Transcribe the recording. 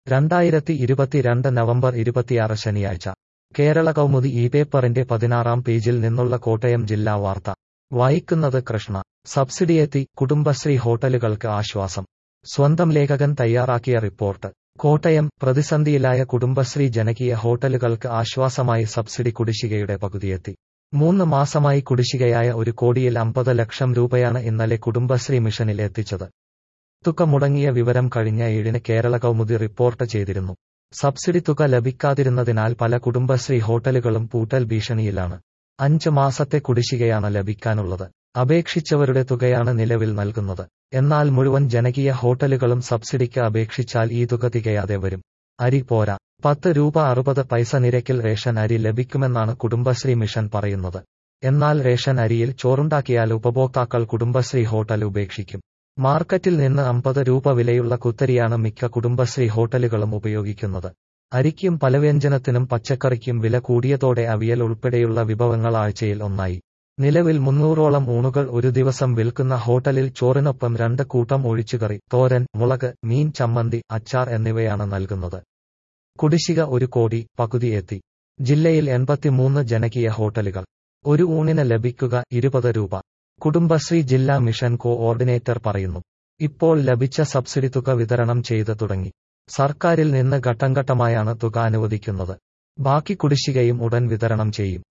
2022 November 26 ശനിയാഴ്ച കേരള കൗമുദി ഈ പേപ്പറിന്റെ 16-ാം പേജിൽ നിന്നുള്ള കോട്ടയം ജില്ലാ വാർത്ത വായിക്കുന്നത് കൃഷ്ണ. സബ്സിഡിയെത്തി, കുടുംബശ്രീ ഹോട്ടലുകൾക്ക് ആശ്വാസം. സ്വന്തം ലേഖകൻ തയ്യാറാക്കിയ റിപ്പോർട്ട്. കോട്ടയം. പ്രതിസന്ധിയിലായ കുടുംബശ്രീ ജനകീയ ഹോട്ടലുകൾക്ക് ആശ്വാസമായി സബ്സിഡി കുടിശ്ശികയുടെ പകുതിയെത്തി. 3 മാസമായി കുടിശ്ശികയായ 1,50 ലക്ഷം രൂപയാണ് ഇന്നലെ കുടുംബശ്രീ മിഷനിൽ എത്തിച്ചത്. തുക മുടങ്ങിയ വിവരം കഴിഞ്ഞ 7-ന് കേരള കൗമുദി റിപ്പോർട്ട് ചെയ്തിരുന്നു. സബ്സിഡി തുക ലഭിക്കാതിരുന്നതിനാൽ പല കുടുംബശ്രീ ഹോട്ടലുകളും പൂട്ടൽ ഭീഷണിയിലാണ്. 5 മാസത്തെ കുടിശ്ശികയാണ് ലഭിക്കാനുള്ളത്. അപേക്ഷിച്ചവരുടെ തുകയാണ് നിലവിൽ നൽകുന്നത്. എന്നാൽ മുഴുവൻ ജനകീയ ഹോട്ടലുകളും സബ്സിഡിക്ക് അപേക്ഷിച്ചാൽ ഈ തുക തികയാതെ വരും. അരി പോരാ. 10 രൂപ 60 പൈസ നിരക്കിൽ റേഷൻ അരി ലഭിക്കുമെന്നാണ് കുടുംബശ്രീ മിഷൻ പറയുന്നത്. എന്നാൽ റേഷൻ അരിയിൽ ചോറുണ്ടാക്കിയാൽ ഉപഭോക്താക്കൾ കുടുംബശ്രീ ഹോട്ടൽ ഉപേക്ഷിക്കും. മാർക്കറ്റിൽ നിന്ന് 50 രൂപ വിലയുള്ള കുത്തരിയാണ് മിക്ക കുടുംബശ്രീ ഹോട്ടലുകളും ഉപയോഗിക്കുന്നത്. അരിക്കും പലവ്യഞ്ജനത്തിനും പച്ചക്കറിക്കും വില കൂടിയതോടെ അവിയൽ ഉൾപ്പെടെയുള്ള വിഭവങ്ങൾ ആഴ്ചയിൽ ഒന്നായി. നിലവിൽ 300ഓളം ഊണുകൾ ഒരു ദിവസം വിൽക്കുന്ന ഹോട്ടലിൽ ചോറിനൊപ്പം 2 കൂട്ടം ഒഴിച്ചുകറി, തോരൻ, മുളക്, മീൻ, ചമ്മന്തി, അച്ചാർ എന്നിവയാണ് നൽകുന്നത്. കുടിശ്ശിക 1 കോടി, പകുതി എത്തി. ജില്ലയിൽ 83 ജനകീയ ഹോട്ടലുകൾ. ഒരു ഊണിന് ലഭിക്കുക 20 രൂപ. കുടുംബശ്രീ ജില്ലാ മിഷൻ കോഓർഡിനേറ്റർ പറയുന്നു. ഇപ്പോൾ ലഭിച്ച സബ്സിഡി തുക വിതരണം ചെയ്ത് തുടങ്ങി. സർക്കാരിൽ നിന്ന് ഘട്ടംഘട്ടമായാണ് തുക അനുവദിക്കുന്നത്. ബാക്കി കുടിശ്ശികയും ഉടൻ വിതരണം ചെയ്യും.